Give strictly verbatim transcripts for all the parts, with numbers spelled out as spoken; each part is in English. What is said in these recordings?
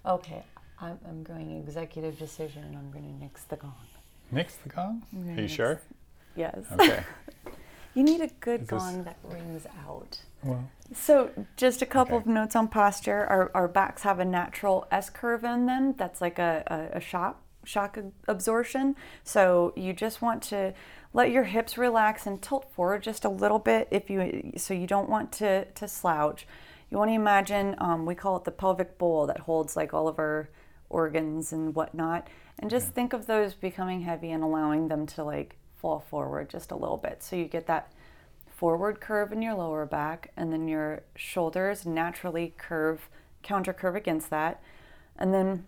Okay, I'm, I'm going executive decision. I'm going to nix the gong. Nix the gong? I'm gonna Are you nix- sure? Yes. Okay. You need a good Is this- gong that rings out. Well, So just a couple Okay. of notes on posture. Our, our backs have a natural S-curve in them. That's like a, a, a shock, shock absorption. So you just want to let your hips relax and tilt forward just a little bit. If you So you don't want to, to slouch. You want to imagine, um, we call it the pelvic bowl that holds like all of our organs and whatnot. And just Okay. think of those becoming heavy and allowing them to like fall forward just a little bit. So you get that forward curve in your lower back, and then your shoulders naturally curve, counter curve against that. And then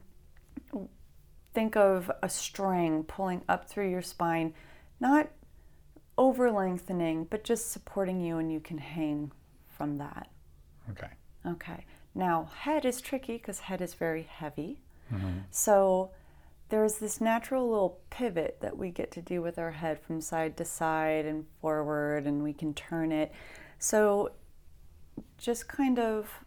think of a string pulling up through your spine, not over lengthening, but just supporting you, and you can hang from that. okay. Okay. Now, head is tricky because head is very heavy. Mm-hmm. So there's this natural little pivot that we get to do with our head from side to side and forward, and we can turn it. So just kind of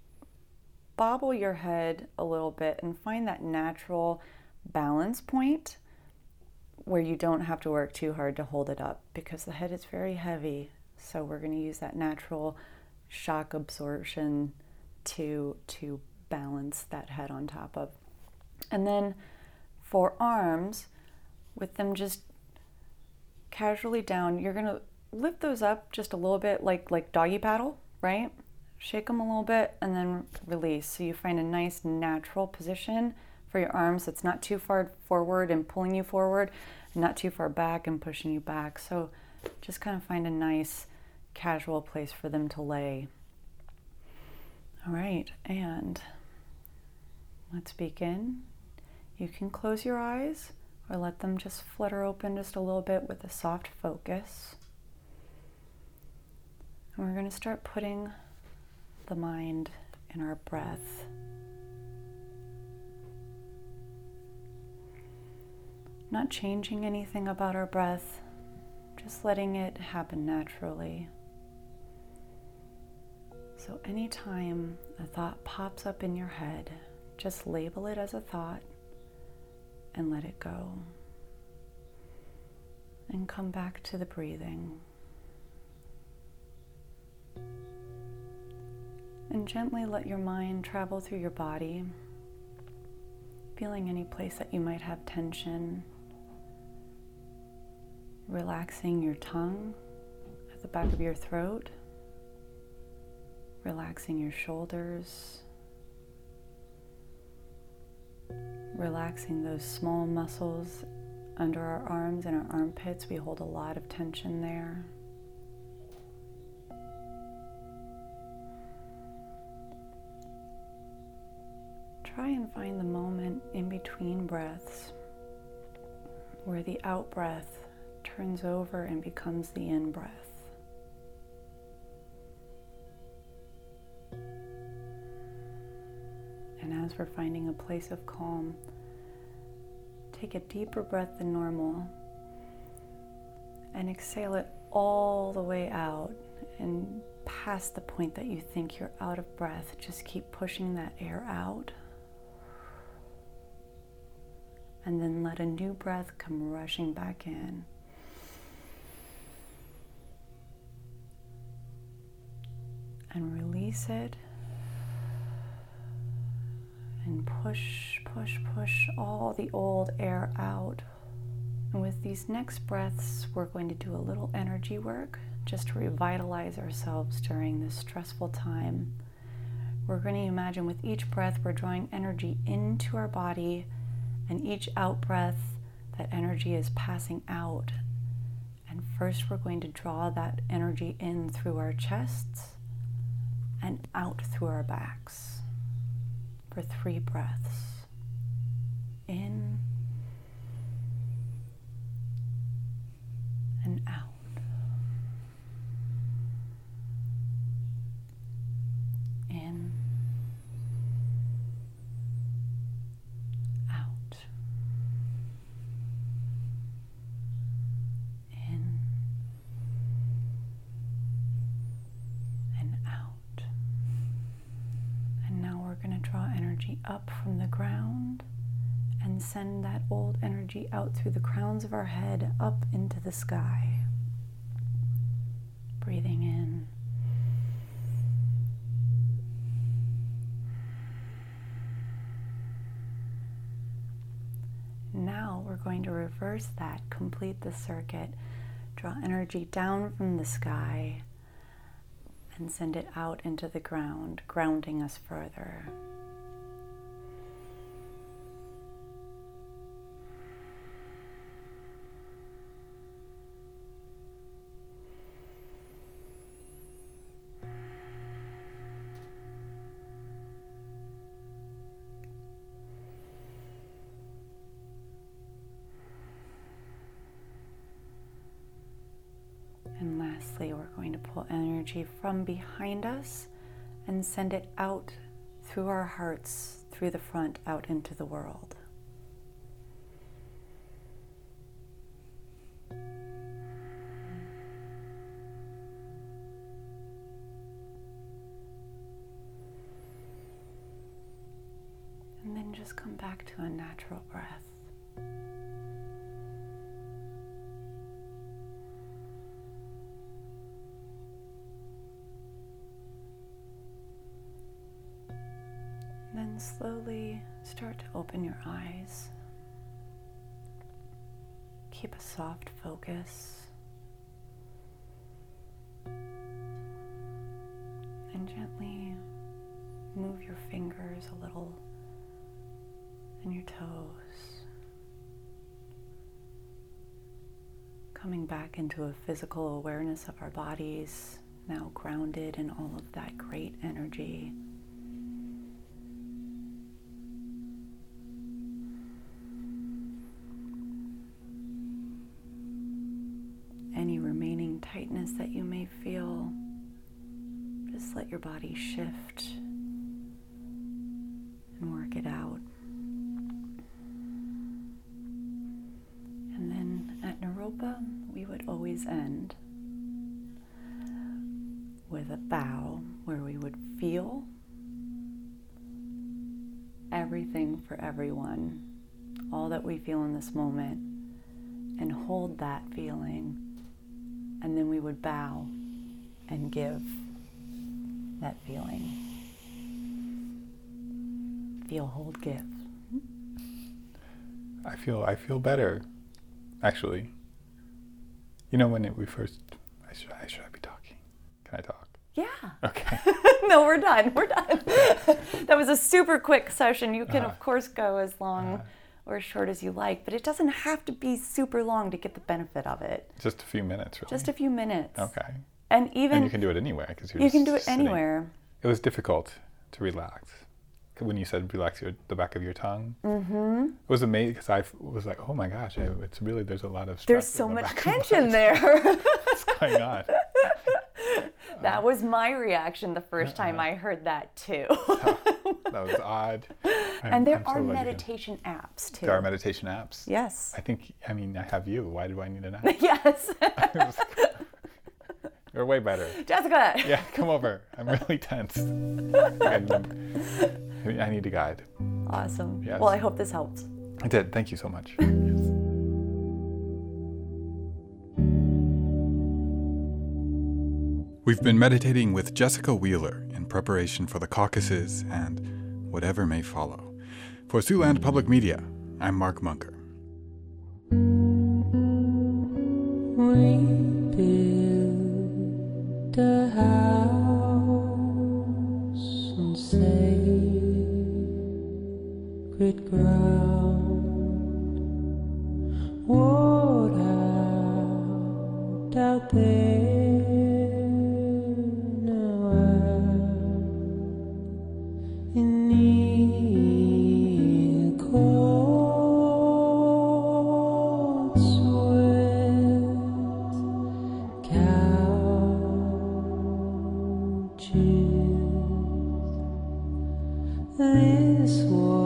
bobble your head a little bit and find that natural balance point where you don't have to work too hard to hold it up, because the head is very heavy. So we're going to use that natural shock absorption to to balance that head on top of. And then for arms, with them just casually down, you're going to lift those up just a little bit, like like doggy paddle, right? Shake them a little bit and then release. So you find a nice natural position for your arms that's not too far forward and pulling you forward, not too far back and pushing you back. So just kind of find a nice casual place for them to lay. All right, and let's begin. You can close your eyes or let them just flutter open just a little bit with a soft focus. And we're going to start putting the mind in our breath. Not changing anything about our breath, just letting it happen naturally. So anytime a thought pops up in your head, just label it as a thought and let it go. And come back to the breathing. And gently let your mind travel through your body, feeling any place that you might have tension. Relaxing your tongue at the back of your throat. Relaxing your shoulders. Relaxing those small muscles under our arms and our armpits. We hold a lot of tension there. Try and find the moment in between breaths where the out breath turns over and becomes the in breath. And as we're finding a place of calm, take a deeper breath than normal and exhale it all the way out and past the point that you think you're out of breath. Just keep pushing that air out. And then let a new breath come rushing back in. And release it. And push, push, push all the old air out. And with these next breaths, we're going to do a little energy work just to revitalize ourselves during this stressful time. We're going to imagine with each breath, we're drawing energy into our body, and each out breath, that energy is passing out. And first, we're going to draw that energy in through our chests and out through our backs for three breaths. In and out. In, out. In and out. And now we're going to draw energy energy up from the ground and send that old energy out through the crowns of our head up into the sky. Breathing in. Now we're going to reverse that, complete the circuit, draw energy down from the sky and send it out into the ground, grounding us further. And lastly, we're going to pull energy from behind us and send it out through our hearts, through the front, out into the world. And then just come back to a natural breath. Then slowly start to open your eyes. Keep a soft focus. And gently move your fingers a little and your toes. Coming back into a physical awareness of our bodies, now grounded in all of that great energy. Any remaining tightness that you may feel, just let your body shift and work it out. And then at Naropa, we would always end with a bow where we would feel everything for everyone, all that we feel in this moment, and hold that feeling. And then we would bow and give that feeling. Feel, hold, give. I feel I feel better, actually. You know, when it, we first, I should, I should I be talking? Can I talk? Yeah. Okay. No, we're done. We're done. That was a super quick session. You can, uh, of course, go as long uh, or as short as you like, but it doesn't have to be super long to get the benefit of it. Just a few minutes, really. Just a few minutes. Okay. And even and you can do it anywhere because you can do it sitting. Anywhere. It was difficult to relax when you said relax your, the back of your tongue. Mm-hmm. It was amazing because I was like, oh my gosh, I, it's really there's a lot of stress. There's so the much tension there. What's going on? That was my reaction the first time I heard that too. That was odd. I'm, and there I'm are so meditation apps too. There are meditation apps? Yes. I think, I mean, I have you. Why do I need an app? Yes. You're way better. Jessica! Yeah, come over. I'm really tense. I need a guide. Awesome. Yes. Well, I hope this helps. It did. Thank you so much. We've been meditating with Jessica Wheeler in preparation for the caucuses and whatever may follow. For Siouxland Public Media, I'm Mark Munker. We built a house on sacred ground. What out out there? This was